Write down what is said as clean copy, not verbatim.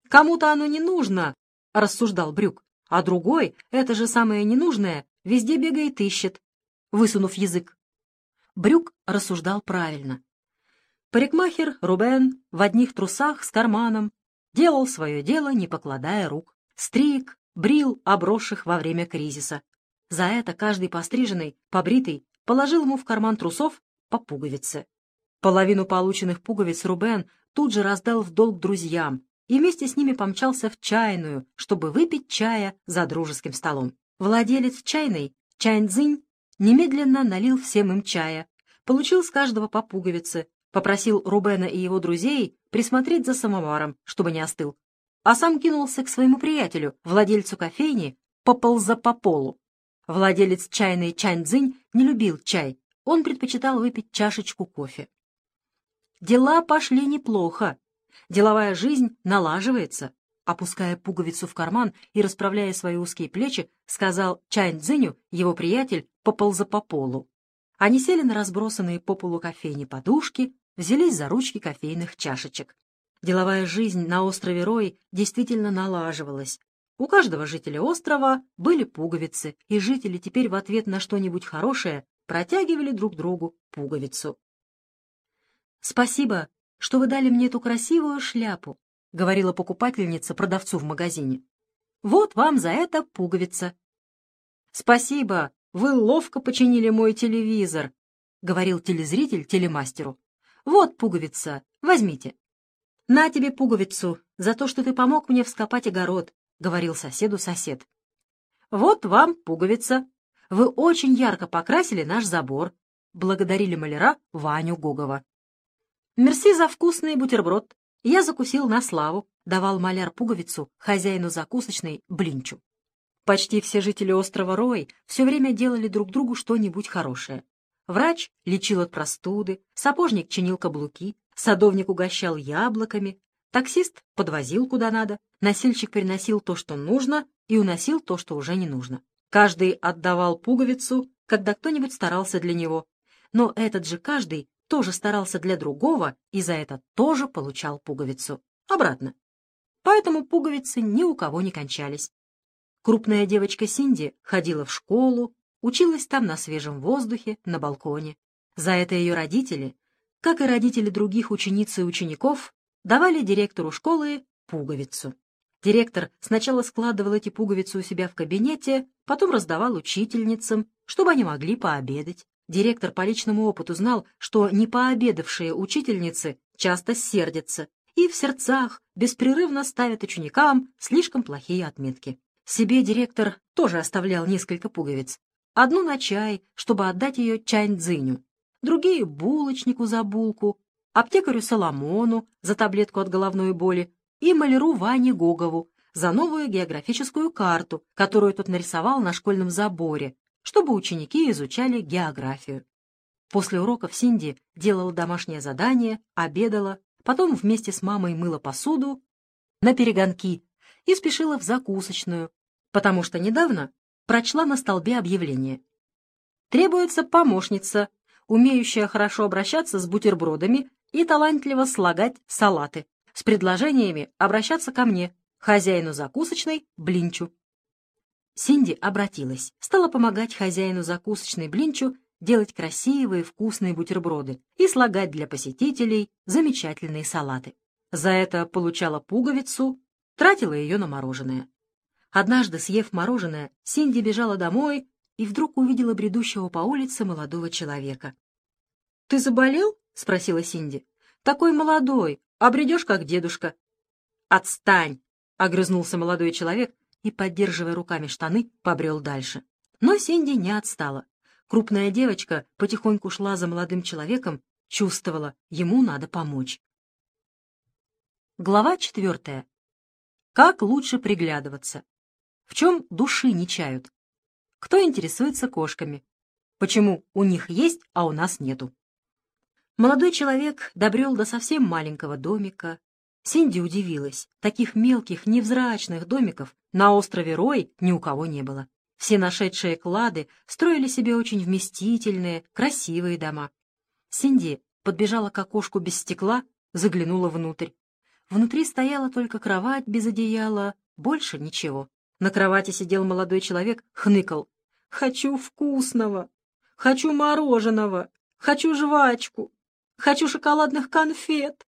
Кому-то оно не нужно, рассуждал Брюк, а другой это же самое ненужное везде бегает и ищет, высунув язык. Брюк рассуждал правильно. Парикмахер Рубен в одних трусах с карманом делал свое дело, не покладая рук. Стриг, брил обросших во время кризиса. За это каждый постриженный, побритый, положил ему в карман трусов по пуговице. Половину полученных пуговиц Рубен тут же раздал в долг друзьям и вместе с ними помчался в чайную, чтобы выпить чая за дружеским столом. Владелец чайной, Чань-Цзинь, немедленно налил всем им чая, получил с каждого по пуговице, попросил Рубена и его друзей присмотреть за самоваром, чтобы не остыл, а сам кинулся к своему приятелю, владельцу кофейни, пополза по полу. Владелец чайной Чань-Цзинь не любил чай, он предпочитал выпить чашечку кофе. Дела пошли неплохо, деловая жизнь налаживается. Опуская пуговицу в карман и расправляя свои узкие плечи, сказал Чань-Цзиню его приятель, пополза по полу. Они сели на разбросанные по полу кофейни подушки, взялись за ручки кофейных чашечек. Деловая жизнь на острове Рой действительно налаживалась. У каждого жителя острова были пуговицы, и жители теперь в ответ на что-нибудь хорошее протягивали друг другу пуговицу. «Спасибо, что вы дали мне эту красивую шляпу», — говорила покупательница продавцу в магазине. «Вот вам за это пуговица». «Спасибо, вы ловко починили мой телевизор», — говорил телезритель телемастеру. «Вот пуговица, возьмите». «На тебе пуговицу за то, что ты помог мне вскопать огород», — говорил соседу сосед. «Вот вам пуговица. Вы очень ярко покрасили наш забор», — благодарили маляра Ваню Гогова. «Мерси за вкусный бутерброд. Я закусил на славу», — давал маляр пуговицу хозяину закусочной Блинчу. Почти все жители острова Рой все время делали друг другу что-нибудь хорошее. Врач лечил от простуды, сапожник чинил каблуки, садовник угощал яблоками, таксист подвозил куда надо, носильщик приносил то, что нужно, и уносил то, что уже не нужно. Каждый отдавал пуговицу, когда кто-нибудь старался для него, но этот же каждый тоже старался для другого и за это тоже получал пуговицу. Обратно. Поэтому пуговицы ни у кого не кончались. Крупная девочка Синди ходила в школу, училась там на свежем воздухе, на балконе. За это ее родители, как и родители других учениц и учеников, давали директору школы пуговицу. Директор сначала складывал эти пуговицы у себя в кабинете, потом раздавал учительницам, чтобы они могли пообедать. Директор по личному опыту знал, что непообедавшие учительницы часто сердятся и в сердцах беспрерывно ставят ученикам слишком плохие отметки. Себе директор тоже оставлял несколько пуговиц. Одну на чай, чтобы отдать ее Чань-Цзиню, другие — булочнику за булку, аптекарю Соломону за таблетку от головной боли и маляру Ване Гогову за новую географическую карту, которую тот нарисовал на школьном заборе, чтобы ученики изучали географию. После уроков Синди делала домашнее задание, обедала, потом вместе с мамой мыла посуду на перегонки и спешила в закусочную, потому что недавно прочла на столбе объявление. Требуется помощница, умеющая хорошо обращаться с бутербродами и талантливо слагать салаты, с предложениями обращаться ко мне, хозяину закусочной Блинчу. Синди обратилась, стала помогать хозяину закусочной Блинчу делать красивые вкусные бутерброды и слагать для посетителей замечательные салаты. За это получала пуговицу, тратила ее на мороженое. Однажды, съев мороженое, Синди бежала домой и вдруг увидела бредущего по улице молодого человека. «Ты заболел?» — спросила Синди. «Такой молодой, а бредешь, как дедушка». «Отстань!» — огрызнулся молодой человек и, поддерживая руками штаны, побрел дальше. Но Синди не отстала. Крупная девочка потихоньку шла за молодым человеком, чувствовала, ему надо помочь. Глава 4. Как лучше приглядываться? В чем души не чают? Кто интересуется кошками? Почему у них есть, а у нас нету? Молодой человек добрел до совсем маленького домика. Синди удивилась. Таких мелких, невзрачных домиков на острове Рой ни у кого не было. Все нашедшие клады строили себе очень вместительные, красивые дома. Синди подбежала к окошку без стекла, заглянула внутрь. Внутри стояла только кровать без одеяла, больше ничего. На кровати сидел молодой человек, хныкал. «Хочу вкусного! Хочу мороженого! Хочу жвачку! Хочу шоколадных конфет!»